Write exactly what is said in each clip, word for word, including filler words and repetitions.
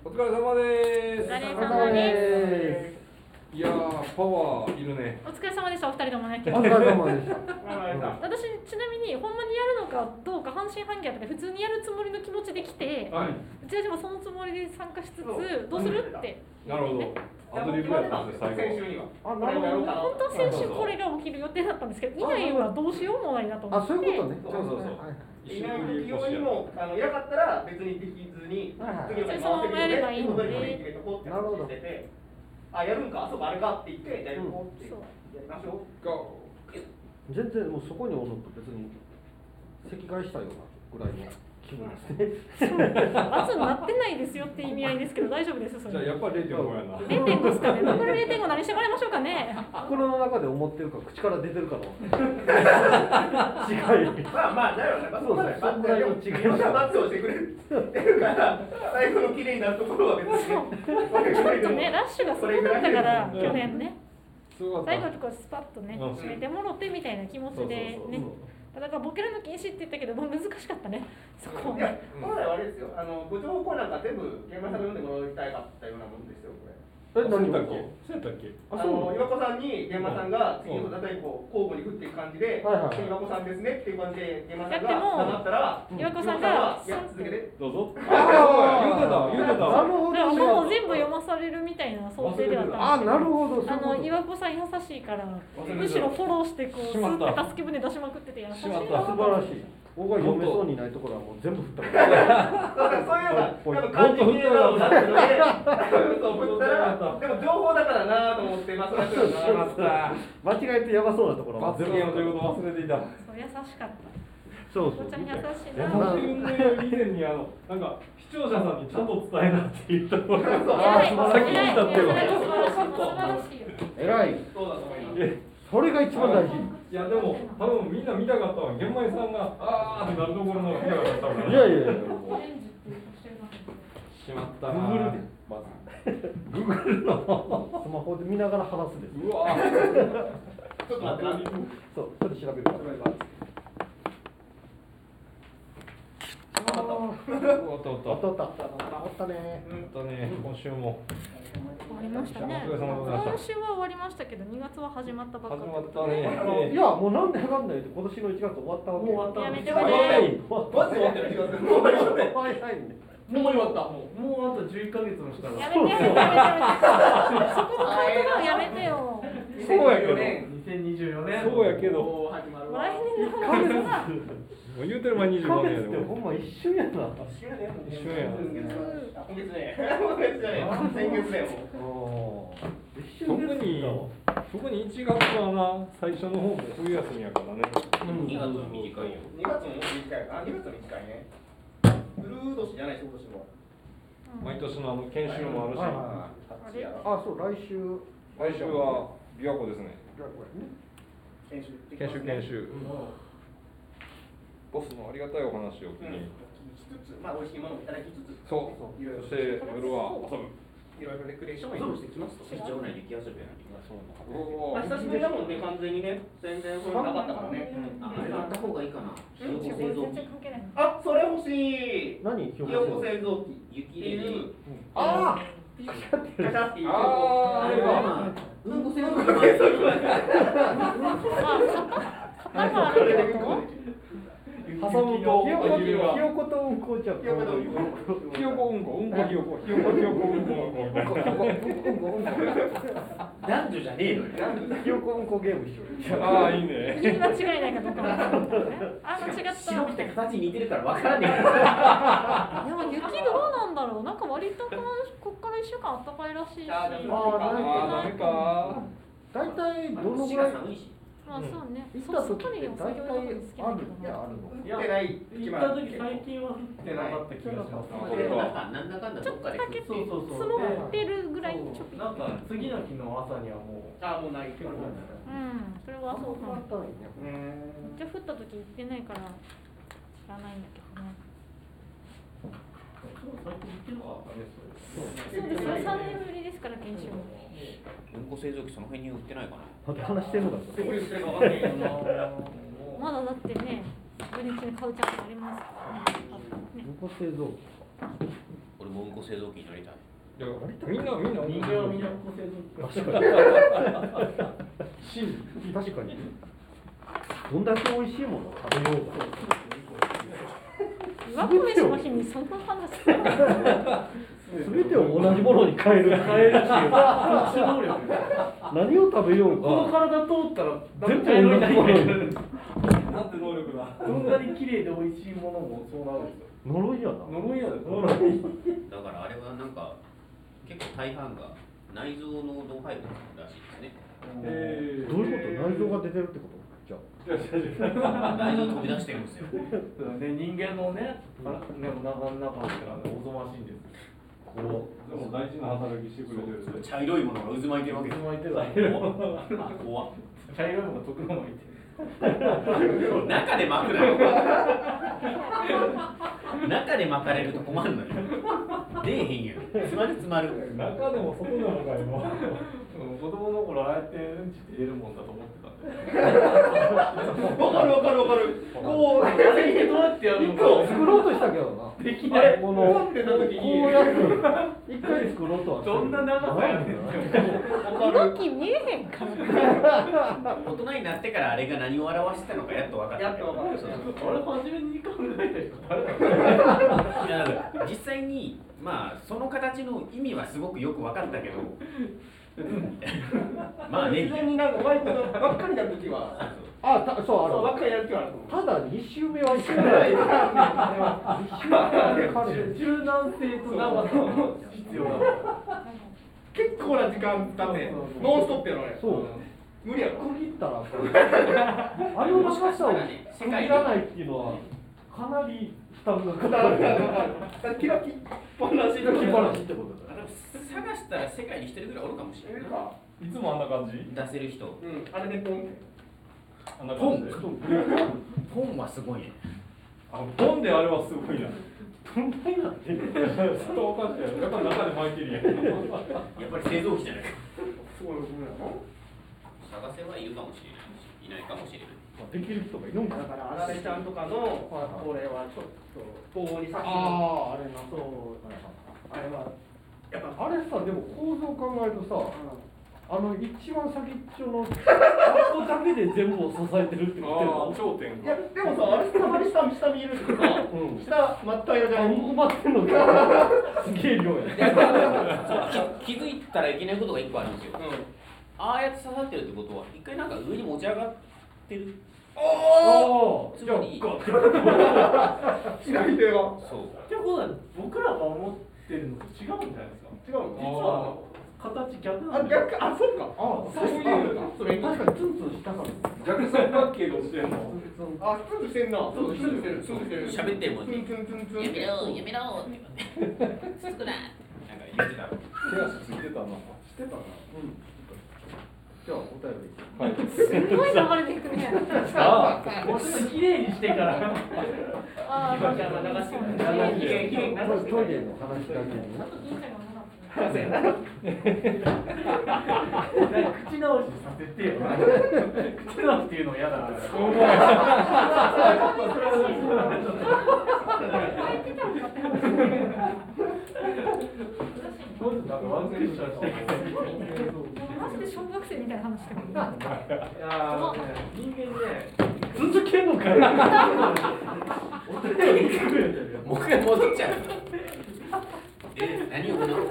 お疲れ様です。 お疲れ様です。 いやー、パワーいるね。 お疲れ様でした、お二人ともね。 お疲れ様でした。 私、ちなみに、ほんまにやるのかどうか、半信半疑やったから、普通にやるつもりの気持ちで来て、はい、うちはでもそのつもりで参加しつつ、どうするって。 なるほど。アドリブやったんです、最後。 先週には。あ、なるほど。 本当は先週これが起きる予定だったんですけど、以外はどうしようもないなと思って。 あ、そういうことね。 そうそうそう。 いない時用にも、あの、いなかったら別にできずに、次の回そのままやればいいので。 なるほど。あ、やるんか、あそこあれかって言って、じゃあ行こうってやりましょう。 全然もうそこにおると別に席替えしたようなぐらいの気分ですね。 圧になってないですよって意味合いですけど大丈夫です。それじゃあやっぱり れいてんご やな。 れいてんご ですかね。残り れいてんご 何してもらいましょうかね。 心の中で思ってるか口から出てるかの違い。 まあまあだよね。 そうですね。そんぐらいの違い。 また罰をしてくれてるから最後の綺麗になるところは別に。 ちょっとねラッシュがすごかったから去年ね。最後にこうスパッとね締めてもろてみたいな気持ちでね。だからボケるの禁止って言ったけどもう難しかったね。そこ。 いや本来はあれですよ。あの部長こなんか全部現場さんが読んでもらいたいかったようなもんですよこれ。 え、何だっけ？そうやったっけ？ あの岩子さんに現場さんが次の例えばこう交互に振っていく感じで、岩子さんですねっていう感じで現場さんが黙ったら岩子さんがいや続けてどうぞ。ああ言うてた言うてた。 なるほど。 もう全部読まされるみたいな想定ではあったんですけど。 あ、なるほど。 あの岩子さん優しいからむしろフォローしてこうスーッて助け舟出しまくってて優しい。 素晴らしい。僕が読めそうにないところはもう全部振ったから。 そういうのが多分感じ系なのだってので、そう振ったら、でも情報だからなと思ってまあそれは間違えてやばそうなところは罰ゲームということ忘れていた。 そう優しかった。 そうそう。 ちゃん優しいな。 自分の以前にあのなんか視聴者さんにちゃんと伝えなって言ったのが先に言ったってよ。 偉い。 そうだと思います。 それが一番大事。 いやでも多分みんな見たかったわ。玄米さんがあーってなるところの見たかったから。 いやいやいや。 しまったな。 グーグルでまず。グーグルのスマホで見ながら話すです。 うわ。 ちょっと待って。 そう、ちょっと調べる。ああ、おったおったおったおったおったね。 おったね。今週も。 終わりましたね。今週は終わりましたけど、にがつは始まったばっかり。 始まったね。 いや、もうなんでなんだよって今年のいちがつ終わったわけ。 もう終わった。やめて早い。 マジで終わってるいちがつ。もう終わりました。 早いね。 もう終わった。もうもうあとじゅういっかげつもしたら。 やめてやめてやめてやめて。そこのカウントダウンやめてよ。 そうやけど。 にせんにじゅうよねん。 そうやけど。 始まる。 来年のカウントダウン。 もう言うてる前にじゅうごねんやで。 ほんま一瞬やな。 一瞬やね。 一瞬や。 今月ね。今月ね。先月ねもう。 特に特にいちがつはな最初の方も冬休みやからね。 にがつも短いよ。にがつも短いかな。にがつも短いね。ブルー年じゃないし今年も。 毎年のあの研修もあるし。 あ、そう来週。 来週は琵琶湖ですね。 研修研修研修。ボスのありがたいお話を聞きに。 聞きつつ、まあ美味しいものをいただきつつ。 そう。そして夜は遊ぶ。 いろいろレクリエーションをしてきますと。 場内で雪遊びやな。 まあ久しぶりだもんね完全にね。全然そういうのなかったからね。 あれあった方がいいかな。ひよこ製造機。 あ、それ欲しい。 何？ ひよこ製造機。 雪入れに。 ああ。カシャっていう。 ああ、あれは。 うんこ製造機。 あ、まああれだと。 挟むとひよことうんこじゃ。 ひよこうんこ、ひよこうんこ、うんこひよこ、ひよこひよこうんこうんこ。 男女じゃねえのよ。 ひよこうんこゲーム一緒。 ああいいね。 言い間違いないかどうかわからんけどね。あ、間違った。 白くて形似てるからわからねえ。 でも雪どうなんだろう。なんか割とこのこっから一週間暖かいらしいし。 ああ、ダメか。 大体どのぐらい？ まあそうね。 行った時って大体あるってあるの？ いや、ない。 行った時最近は降ってなかった気がします。なんだかんだちょっとだけ積もってるぐらいちょっと。 なんか次の日の朝にはもう。 あ、もうない。うん、 それはそうかも。 うん。 じゃあ降った時行ってないから知らないんだけどね。そうですね。さんねんぶりですから研修も。 うんこ製造機その辺に売ってないかな。 また話してるのか。 まだだってね、土日に買うチャンスありますからね。 うんこ製造機。 俺俺もうんこ製造機に乗りたい。 いやみんなみんな人間はみんな個性の確かに確かにどんだけ美味しいものを食べようがワク飯の日にそんな話する全てを同じものに変える変えるっていう特殊能力何を食べようこのが体通ったら全部同じものになんて能力だ。どんなに綺麗で美味しいものもそうなるんですよ。 呪いやな呪いやで。呪い。 だからあれはなんか結構大半が内臓の老廃物らしいですね。 えどういうこと内臓が出てるってことじゃあ内臓飛び出してるんですよ。 で人間のね、あねお腹の中ってのはねおぞましいんです。こうでも大事な働きしてくれてる。 茶色いものが渦巻いてるわけです。 渦巻いてるわ怖っ。 茶色いものが特の巻いてる。 中で巻くなよ。中で巻かれると困るのよ。出えへんやん。詰まる詰まる。 中でも外でもかいも。 子供の頃ああやってうんちって出るもんだと思ってたんで。 わかるわかるわかる。こう、 あれどうやってやるのか作ろうとしたけどなできない。 このポンってな時にこうやつ一回作ろうとはどんな長さやねん。 動き見えへんから大人になってからあれが何を表してたのかやっと分かった。 やっと分かったそうそう俺初めに考えた人誰だろう。 いやだから実際にまあその形の意味はすごくよく分かったけど、うんみたいな。まあね。 自然になんかワイプのばっかりな時は、 あたそうあそうばっのかりやる気はあると思う。 ただに周目は一緒だよに周目は彼柔軟性と長さも必要だ。 結構な時間経ってノンストップやろあれ。 そう無理やろ。 区切ったらあれを長さを区切らないっていうのはかなり負担がかかるキラキっぱなし気晴らしってことだ探したら世界に一人ぐらいおるかもしれない。 いつもあんな感じ？ 出せる人。 うん、あれでポンって。 あんな感じで。 ポンはすごいね。 あ、ポンであれはすごいな。 どんなになってんのそうおかしいやろ。やっぱ中で巻いてるやん。 やっぱり製造機じゃないか。 すごいごめんな。 探せばいるかもしれないし、いないかもしれない。 できる人がいるんかだからあられちゃんとかのこれはちょっと棒に刺す。 あああれなそう。あれはやっぱあれさでも構造を考えるとさあの一番先っちょのここだけで全部を支えてるって言ってるああ、 の頂点いやが。 でもさあれたまに下下見えるっていうか、 うん下真っ平らじゃあない。 埋まってんのかすげえ量や気づいたらいけないことが一個あるんですよ。ああやって刺さってるってことは、一回なんか上に持ち上がってる。 おおつまり、 左手がそう。 ってことは僕らが思ってるのと違うんじゃないですか。 違うの。 実は形逆なあんだよ。 逆あそうか。 あそういうの。それ確かにツンツンしたから逆三角形で落ちてんの。 あツンツンしてんな。そうツンツンしてるツンツンしてる。 喋ってるもんね。 ツンツンツンツン。 やめろやめろってつつくな。なんか言ってた。 手足ついてたな。 してたなうんじゃあお便りはい。 すごい流れていくねあもうちょっと綺麗にしてから。 ああ、 今ちゃんが流してくれる。 きれいきれいに流してトイレの話だけにな口直しさせてよ。口直しっていうの嫌だな。なんかワンクッションしてマジで小学生みたいな話してる。 いやーね人間ね続けんのかよお便り聞くよもう一回戻っちゃう。え、何をこのこ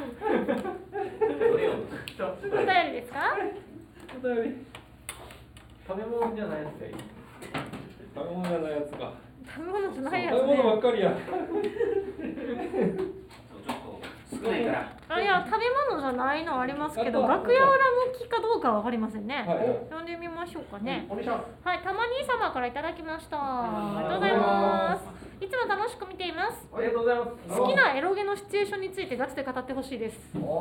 れをお便りですか？ 食べ物じゃないやつがいい。 食べ物じゃないやつか。 食べ物じゃないやつ食べ物ばっね。 かりや。 ちょっと少ないから。 あ、いや、食べ物じゃないのありますけど、楽屋裏向きかどうかはわかりませんね。 はい。 読んでみましょうかね。 お願いしますはい、たまに様からいただきました。ありがとうございます。いつも楽しく見ています。 ありがとうございます。 好きなエロゲのシチュエーションについてガチで語ってほしいです。 おお。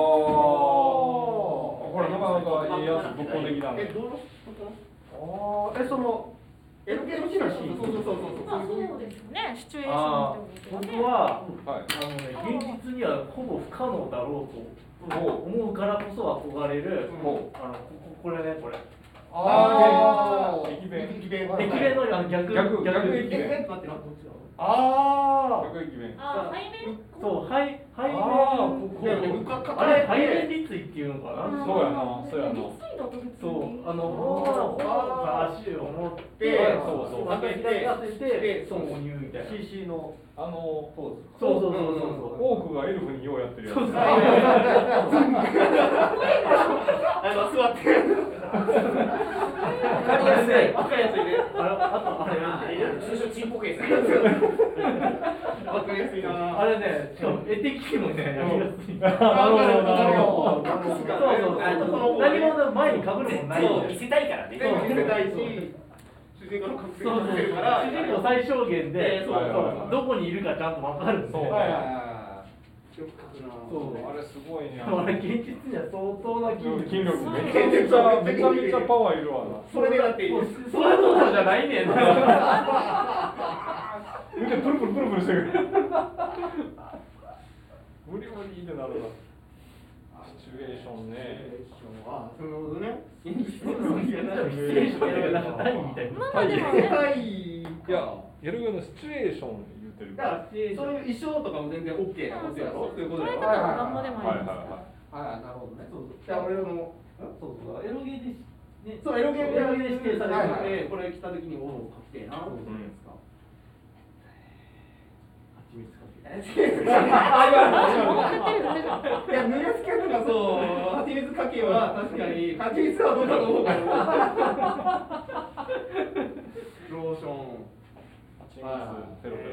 これなかなかいいやつ、ぶっこ的なの。 えどうあーえそのエロゲのシーンそうそうそうそうまあ、 そう。 そうですよね。シチュエーションあってーことですよね。 僕ははい。 あのね現実にはほぼ不可能だろうと思うからこそ憧れる。 ほあのこここれねこれ。 あー駅弁駅弁駅弁のあの逆逆逆駅え弁え待ってなどっちだあ逆駅弁あ、背面。 そう背背面あーここいやいやかかあれ背面立位っていうのかな、 うんそうやなそうやな立位だと普通そうに。 あのもう足を持ってでそうそうまた開かせてでそう購入みたいなシーシー のあのポーズそうそうそうそう多くがエルフにようやってるやつそうそうあの座ってわかりやすい。 わかりやすいねああとあれ通称チンポケース。 わかりやすいなあれねしかも絵的にもねやりやすいなるほどなるほどそうそうそう何も前に被るもんないそう見せたいからね。 全部見せたいし主人公の覚醒そうそうを見せるから主人公最小限で、 えーそうはいはいはいどこにいるかちゃんと分かるんで、 そうねはいはいはよく描くなそうあれすごいねでもあれ現実には相当な筋力筋力そうめちゃめちゃめちゃめちゃパワーいるわなそれでだっていいもうですそういうことじゃないねんな腕プルプルプルプルしてる無理無理ってなるなシチュエーションねあなるほどね現実シチュエーションやなんかないみたいなまあまあでもね。 はいいややるようなシチュエーション言ってるだからそういう衣装とかも全然 OK なことやろそういうことやろ捉え方はなんぼでもはいはいあります。 はいはい、なるほどね。 そうそうじゃあ俺もそうそうエロゲーでしねそうエロゲーエロゲーで指定されはいはいでこれ着た時におおかっけえなと思ったんですか蜂蜜かけて戻ってってる大丈夫。 いや、濡れすけとかそう、蜂蜜かけは確かに、蜂蜜はどうかと思うから。ローション。 蜂蜜ペロペロ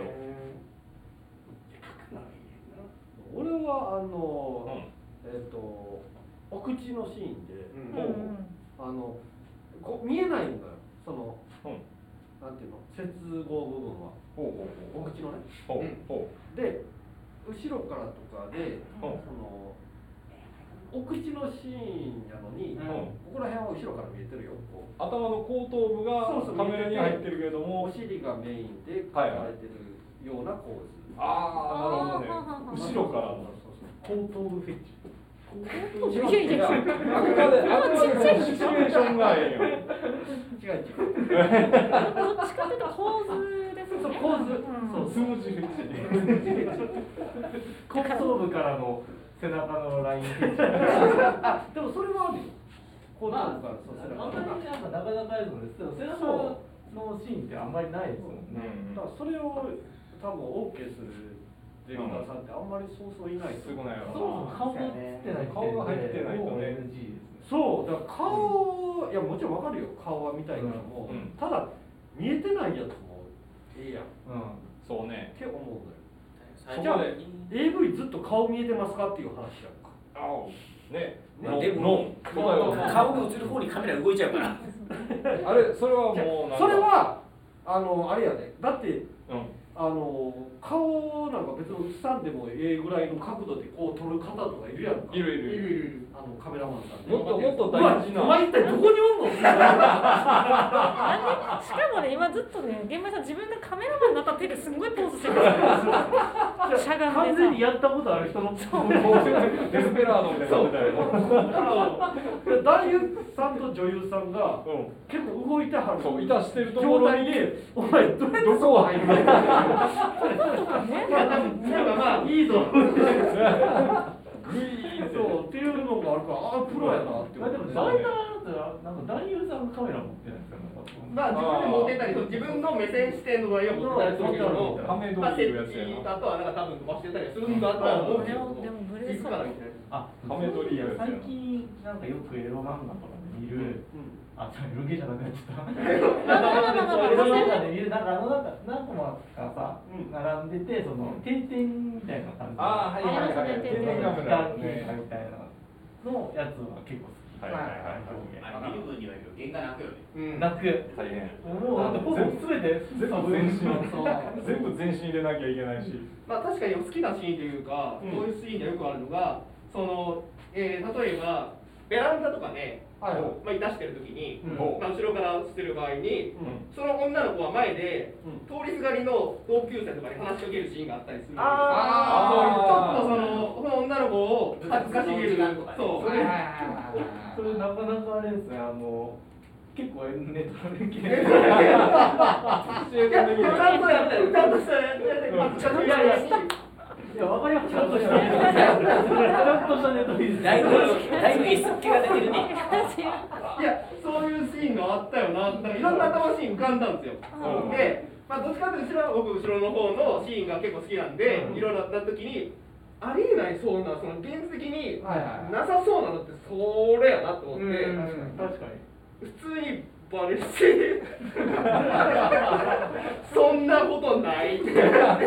俺はあの、えっ、とお口のシーンで、 うんうんうん。 あのこ見えないんだよ。その、 うんなんていうの接合部分はほうほうほうお口のね。 ほうほで後ろからとかで、 うんそのお口のシーンやのに、 うんここら辺は後ろから見えてるよ。こう頭の後頭部がそうそうカメラに入ってるけどもお尻がメインで描はいかれてるような構図。 ああなるほどね後ろからの後頭部フェチいやいやいや。 あくまであくまでシチュエーションがええよ違う違う。 どっちかっていうと構図ですね。 そう構図うんそう数字フェチ後頭部からの背中のラインフェチあ、でもそれはあるよ。後頭部からそう背中あんまりなんかなかなかあるのですけど背中のシーンってあんまりないですもんねだからそれを多分 OK するディレクターさんってあんまりそうそういないと思う。 少ないよそもそも顔が映ってない顔が入ってないとねもう エヌジー ですねそうだから顔いやもちろんわかるよ顔は見たいからも、 うんただ見えてないやつもええやんっうんそうねて思うのよ。 最じゃあ初エーブイ ずっと顔見えてますかっていう話やんか。 あねまあでもノン顔が映る方にカメラ動いちゃうから。 あれそれはもうなんかそれはあのあれやで、だってうんあの顔なんか別に映さんでもええぐらいの角度でこう撮る方とかいるやんか。 いるいるいるいるいる。 あのカメラマンさんで。 もっともっとお前大事なお前一体どこにおんの？ なんでしかもね今ずっとね現場さん自分がカメラマンになった手ですんごいポーズしてるんですよ。しゃがん完でさ全にやったことある人のデスペラードみたいなみたいな男優さんと女優さんがうん結構動いてはるそういたしてるとこ状ろに態でお前どうやってそこ入るの？ とかね。 いや、多分、なんかまあ、 いいぞグイーンってそうっていうのがあるからああプロやなってあで思って。 も大体なんか男優さんがカメラ持ってないですかまあ、自分で持ってたり、自分の目線視点の場合は持ってたりするけども、 カメドまあ、設リいるやつやな置あとはなんか多分飛ばしてたりするんだとは思うけども、 でもブレいースつからみたいな。 あカメ撮りやつやな最近なんかよくエロ漫画とかで見る、あ、じゃあエロゲーじゃなくなっちゃった。 まあまあまあまあまあエロ漫まあ画で見るなんかあのなんか何個もがさ、並んでてその点々みたいな感じ。 あーはいはいはい天然カメラ時間経過みたいなのやつは結構好き。 はいはいはいあれ見る分にはいいけど原画泣くよね。 うん。 泣く。 大変もうだってほぼ全て全部全身そう全部全身入れなきゃいけないしまあ確かに好きなシーンというか、 うんこういうシーンでよくあるのが、その、えー、例えばベランダとかで、 はいはいまあ、いたしてる時に、 うんまあ、後ろから映ってる場合に、 うんその女の子は前で、 うん通りすがりの同級生とかに話しかけるシーンがあったりするんですよ。 あーちょっとそのその女の子を恥ずかしげるその時間とかねそう、 はいはいはいはいそれなかなかあれですねあの結構ネタできいや、ちゃんとやったよ。ちゃんとしたやつやって。いやいや。 いや、わかります。ちゃんとしたネタ。ちゃんとしたネタいいです。 だいぶだいぶ エス っ気が出てるね。 いや、そういうシーンがあったよな。なんかいろんな頭シーン浮かんだんですよ。で、まあどっちかというと僕後ろの方のシーンが結構好きなんで、いろいろなった時にありえないそうなその現実的になさそうなのってそれやなと思って、 確かに。 普通にバレるし、そんなことないって。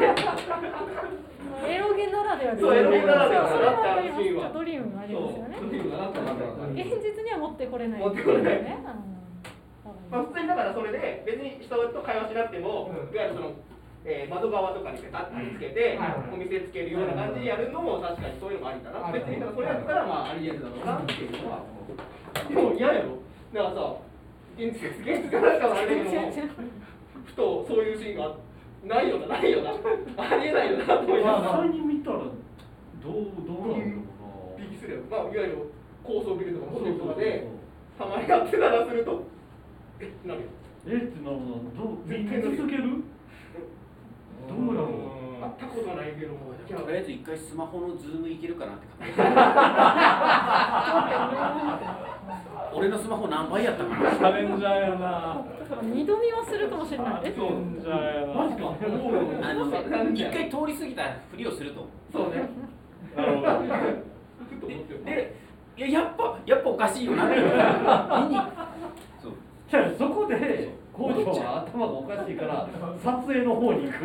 エロゲならではですそうエロゲならではそれはだありますったシーンはドリームがありますよねドリームがなったなと思った。 現実には持ってこれない持ってこれないねまあ普通にだからそれで別に人と会話しなくても、いわゆるその、えー、窓側とかにペタッとつけて、お店つけるような感じでやるのも確かにそういうのもありだな。別にだからそれやったらまあありえるだろうなっていうのは。でも嫌やろ。だからさ、現実現実がなんかのあれでもふとそういうシーンがないよなないよなありえないよなと思いながら。 実際に見たらどうどうなんのかな。 びっくりするよ。まあいわゆる高層ビルとかホテルとかでたまにやってたらするとえなるよ。 えってなるのどう見続ける？どうやろう。 会ったことないけども。 とりあえず一回スマホのズームいけるかなって感じ。俺のスマホ何倍やったかな。 チャレンジャーやな。 二度見はするかもしれないねチャレンジャーやな。 マジか。 あの一回通り過ぎたふりをすると。 そうね。 なるほど。 で、でいややっぱやっぱおかしいよなって。見に。そう。 じゃあそこで工場は頭がおかしいから撮影の方に行く。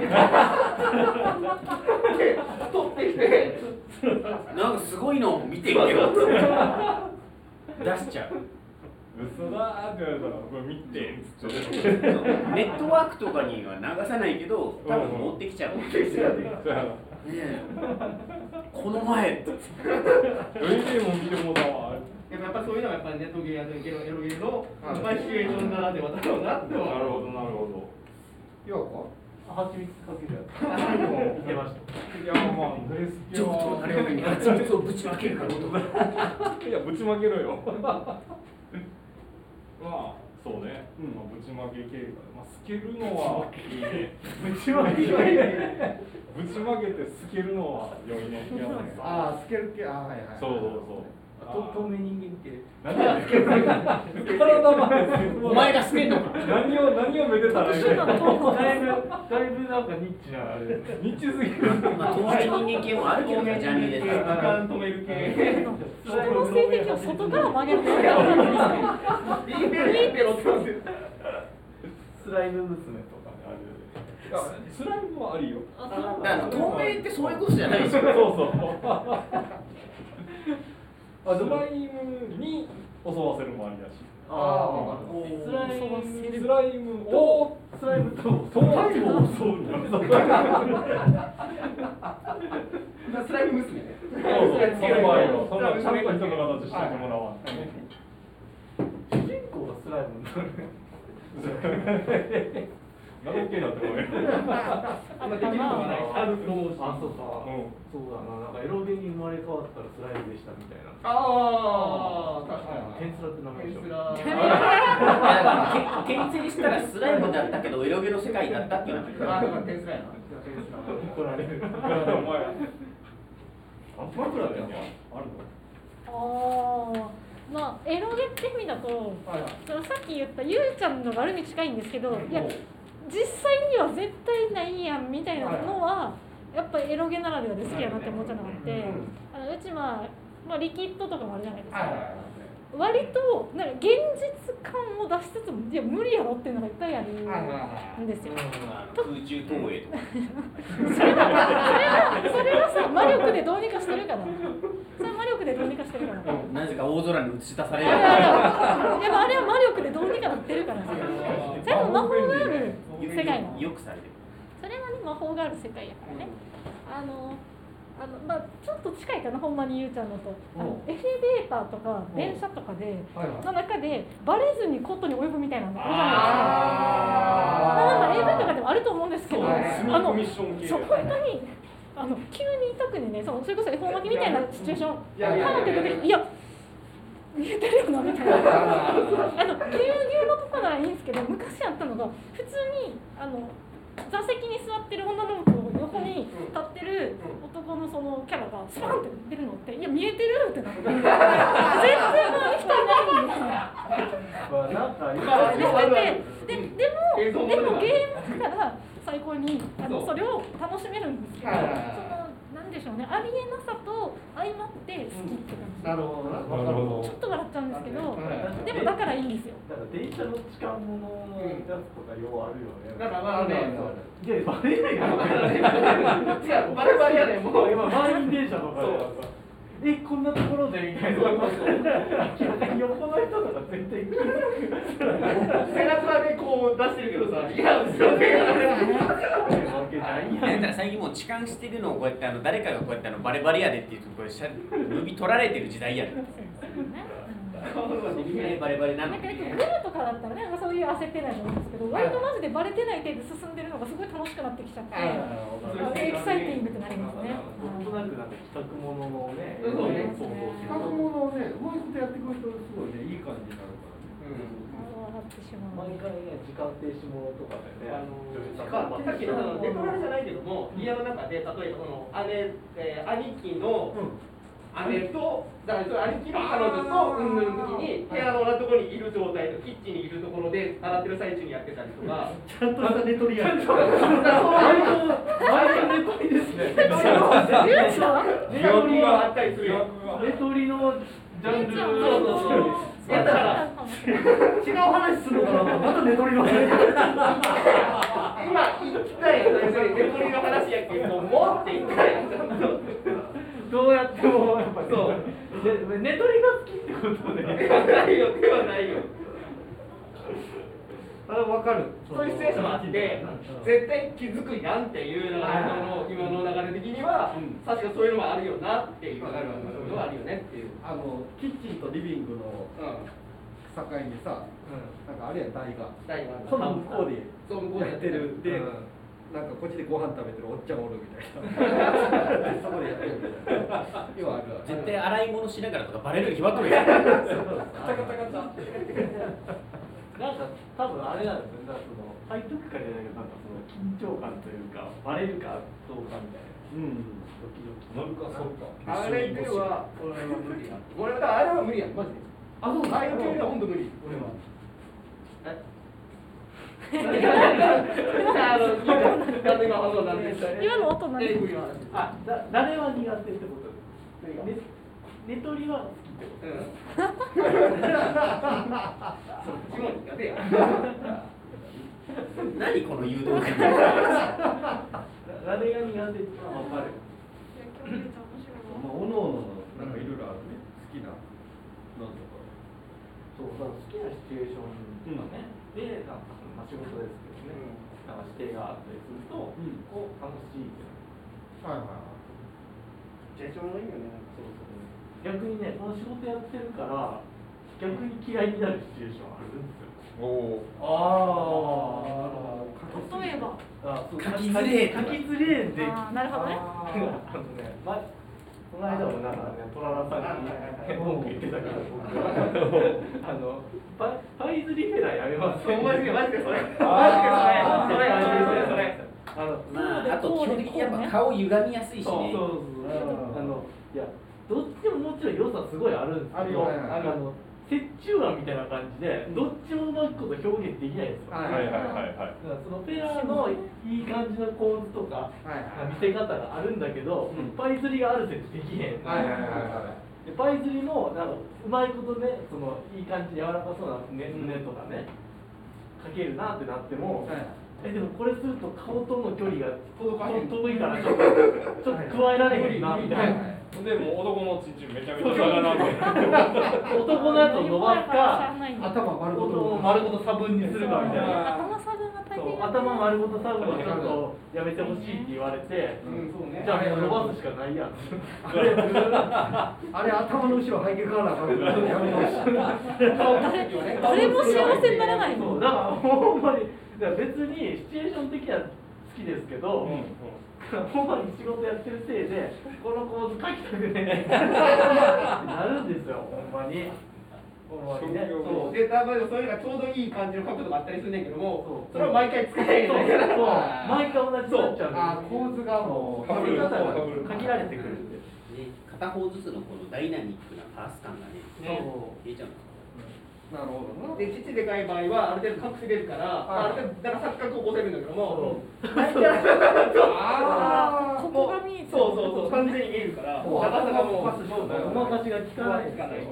で撮ってきてなんかすごいのを見てるけど。出しちゃう。 嘘だーって言われたらこれ見てっつってネットワークとかには流さないけど多分持ってきちゃう。ねえこの前って。 エーも見てもだわ。 やっぱそういうのがやっぱりネットゲーやエロエロゲーのシチュエーションならではだろうなって思う。 なるほどなるほど。 要は蜂蜜かけるやつ。見てました。 いやまあドレスピ上等な料理に蜂蜜をぶちまけるかとか。 いやぶちまけろよ。まあそうね。まあぶちまけ系まあ透けるのはいいね。 ぶちまけ系。 ぶちまけて透けるのは良いね。 ああ透ける系。ああはいはい。 そうそうそう。 透明人間系。 何やねん。体まで。 お前が透けんのか。 何を何をめでたらいいの。 だいぶだいぶなんかニッチなあれ。 ニッチすぎる。 まあ透明人間系もあるけどねジャニーですから。 時間止める系。 その性癖を外から曲げるのやったんですリーベロリーベロってますよ。 スライム娘とかねある。 スライムもありよ。 だから透明ってそういうことじゃないですよ。 そうそう。スライムに襲わせるもありだし。 ああ。スライムスライムをスライムとトライムを襲うには。 スライム娘ね。 そうそう。その場合はそんなちゃんと人の形してもらわんとね。 主人公がスライムになる。 なる系だってこれ。 あんまできるのがない。あると思うし。 あ、そうか。 うん。 そうだな。なんかエロゲに生まれ変わったらスライムでしたみたいな。 ああ、確かに。 テンスラって名前でしょ。 テンスラ。 転生したらスライムだったけどエロゲの世界だったって言われてる。 あ、だからテンスラやな。 怒られる。 お前。アンパクラであるの？ ああ、まあエロゲって意味だと、そのさっき言ったゆうちゃんのがある意味近いんですけど、いや実際には絶対ないやんみたいなのはやっぱりエロゲならではで好きやなって思っちゃうのがあって、あのうちまあまあリキッドとかもあるじゃないですか。割となんか現実感を出しつつもいや無理やろっていうのがいっぱいあるんですよ。 空中投影とか。 それはそれはそれはさ魔力でどうにかしてるから。それは魔力でどうにかしてるから。 なぜか大空に映し出される。 いやいやいやあれは魔力でどうにかなってるから。それも魔法がある世界なの。 よくされてる。 それはね魔法がある世界やからね。あの。あのまあ、ちょっと近いかな、ほんまにゆうちゃんのとあのエレベーターとか電車とかでの中でバレずにコットに及ぶみたいなのあるじゃないですか。まあ、なんか エーブイ とかでもあると思うんですけど、あのそう本当にあの急に特にねそのそれこそ恵方巻きみたいなシチュエーションパンって出てきていや見えてるよなみたいなあのぎゅうぎゅうのとこならいいんですけど、昔あったのが普通にあの座席に座ってる女の子の横に立ってる男のそのキャラがスパンって出るのって、いや見えてるってなって全然周り人いないんですよ。 まあなんかでででもでもゲームだから最高にあのそれを楽しめるんですけど、そのなんでしょうね、ありえなさと相まって好きって感じ。 なるほどな。 なるほど。 ちょっと笑っちゃうんですけど、でもだからいいんですよ。 なんか電車の痴漢者のやつとかようあるよね。 だからまあね、 いやバレないから違うバレバレやねんもう今満員電車とかでえこんなところでみたいな横の人とか絶対背中でこう出してるけどさ、いや後ろでわけないやん。 だから最近もう痴漢してるのをこうやってあの誰かがこうやってあのバレバレやでって言うとこれムビ取られてる時代やで。バレバレなの。 なんかグルとかだったらね、そういう焦ってないと思うんですけど、割とマジでバレてない程度進んでるのがすごい楽しくなってきちゃって、エキサイティングってなりますね。 なんとなくなんか帰宅物のね、 そうね企画物をね、うまいことやってくれるとすごいね、いい感じになるからね。 上がってしまう。 毎回ね、時間停止物とかでね、 あのさっきのネトラレじゃないけども、家の中で例えばその姉、えー、兄貴の姉と、だからそれ兄貴の彼女とうんぬんの時に部屋の同じところにいる状態とキッチンにいるところで洗ってる最中にやってたりとか、 ちゃんとしたネトリやる。 割とネトリですね。 ゆうちゃん？ 疑惑があったりするよ。 ネトリのジャンル。 そうそうそう。 いやだから違う話するのかな。またネトリの話。 今言ったよね、それネトリの話やけどもって言ったよ。 どうやってもやっぱりそうネネトリが好きってことで。 ではないよ、ではないよ。 あ、わかる。 そういうシチュエーションもあって、絶対気づくやんっていう流れの今の流れ的には、確かそういうのもあるよなっていうのがあるよねっていう。 あのキッチンとリビングのうん境にさ、なんかあれや台が。 台があるその向こうでそう向こうでやってるで、なんかこっちでご飯食べてるおっちゃんおるみたいな。そこでやってるみたいな。要はあるわ。 絶対洗い物しながらとかバレるに決まっとるやん。 なんか多分あれなんですよね。なんかその背徳感じゃないけど、なんかその緊張感というかバレるかどうかみたいな。 うん。 ドキドキ。 乗るかそうか。 あれでは、俺は無理や。俺はあれは無理や、マジで。あ、そう、ああいう系では本当無理、俺は。えあの、今の音なんです。 今の音なんです。 あ、だ誰は苦手ってことです。ねネトリは好きってこと。 うん。そっちも苦手や。 何この誘導誰が苦手ってわかる。 まあおのおののなんかいろいろあるね。好きなのとか。 そうだから好きなシチュエーションとかね、でなんかそのまあ仕事ですけどね、なんか指定があったりすると、こう楽しいってはいはいはい。 めっちゃちょうどいいよね。 そうそう。逆にね、この仕事やってるから逆に嫌いになるシチュエーションあるんですよ。 おお。 ああ。 例えば。 あ、そう。 書きづれー書きづれーで。 あーなるほどね。 あのね、まこの間もなんかね、トララさんに文句言ってたけど、僕あのパパイズリフェラーやめます。 マジでマジでそれ。マジでそれ。それそれ。 あのまああと基本的にやっぱ顔歪みやすいしね。 そうそうそう。あのいやどっちももちろん良さすごいあるんですけど、あの折衷案みたいな感じでどっちもうまくこと表現できないんですよ。 はいはいはいはい。 だからそのフェラーのいい感じの構図とか見せ方があるんだけど、パイ釣りがある設置できへん。 はいはいはいはい。 でパイ釣りもなんかうまいことね、そのいい感じに柔らかそうなね胸とかねかけるなってなっても、えでもこれすると顔との距離が遠いからちょっとちょっと加えられへんなみたいな。 でも男のチンチンめちゃめちゃ長なんで。 男のやつを伸ばすか、 頭丸ごと男を丸ごと差分にするかみたいな。 頭差分が大そう変。 頭丸ごと差分はちょっとやめてほしいって言われて、 うん、そうね。 じゃあもう伸ばすしかないやん。 あれ頭の後ろ背景からなあかんからやめてほしい。 誰も幸せにならないの。 そうだからほんまにだから別にシチュエーション的には好きですけど、ほんまに仕事やってるせいでこの構図書きたくねえってなるんですよほんまに。 職業そうで多分それがちょうどいい感じの角度があったりするんだけども、それを毎回使えないから、 毎回同じになっちゃう。 あ構図がもうかぶり方が限られてくるんで。 ね、片方ずつのこのダイナミックなパース感がね、 ね消えちゃうんです。 なるほどな。 で父でかい場合はある程度隠せれるから、 はいある程度だから錯覚を起こせるんだけども、 あここが見えてる。 そうそうそう完全に見えるから、 もう長さがもうパスしようとごまかしが効かない。 効かない。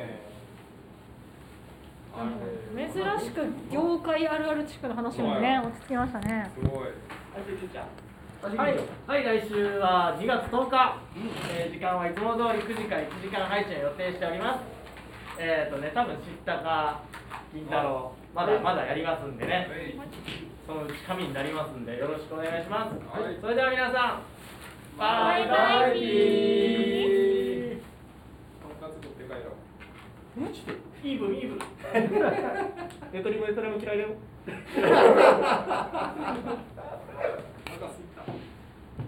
珍しく業界あるある地区の話もね、落ち着きましたね。 すごい。 はい、はい、来週はにがつとおか、えー時間はいつも通りくじからいちじかん配信を予定しております。えっ、ー、とね、多分知ったか金太郎まだまだやりますんでね、そのうち神になりますんでよろしくお願いします。 はい、 それでは皆さん、 バイバイキー。 とんかつ取って帰ろう。 イーブンイーブン。 ネトリもネトリも嫌いだよ。